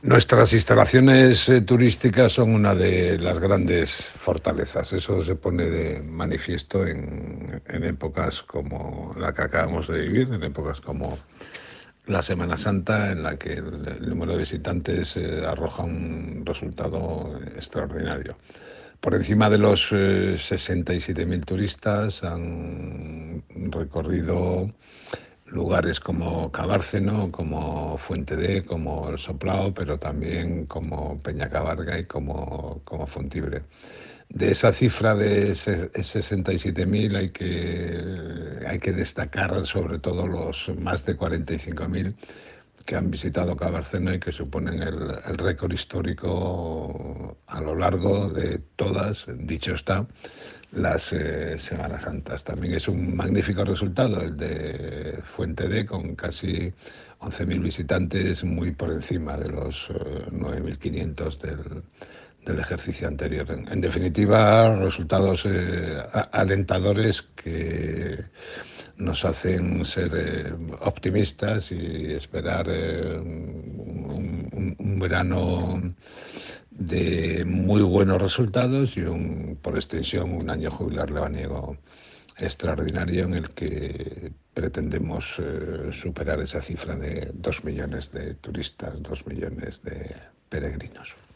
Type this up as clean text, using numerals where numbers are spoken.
Nuestras instalaciones turísticas son una de las grandes fortalezas. Eso se pone de manifiesto en épocas como la que acabamos de vivir, en épocas como la Semana Santa, en la que el número de visitantes arroja un resultado extraordinario. Por encima de los 67.000 turistas han recorrido lugares como Cabárceno, como Fuente D, como El Soplao, pero también como Peñacabarga y como Fontibre. De esa cifra de 67.000 hay que destacar sobre todo los más de 45.000 que han visitado Cabárceno y que suponen el récord histórico a lo largo de todas, dicho está, las Semanas Santas. También es un magnífico resultado el de Fuente D, con casi 11.000 visitantes, muy por encima de los 9.500 del ejercicio anterior. En definitiva, resultados alentadores que nos hacen ser optimistas y esperar un verano de muy buenos resultados y por extensión un año jubilar lebaniego extraordinario en el que pretendemos superar esa cifra de 2 millones de turistas, 2 millones de peregrinos.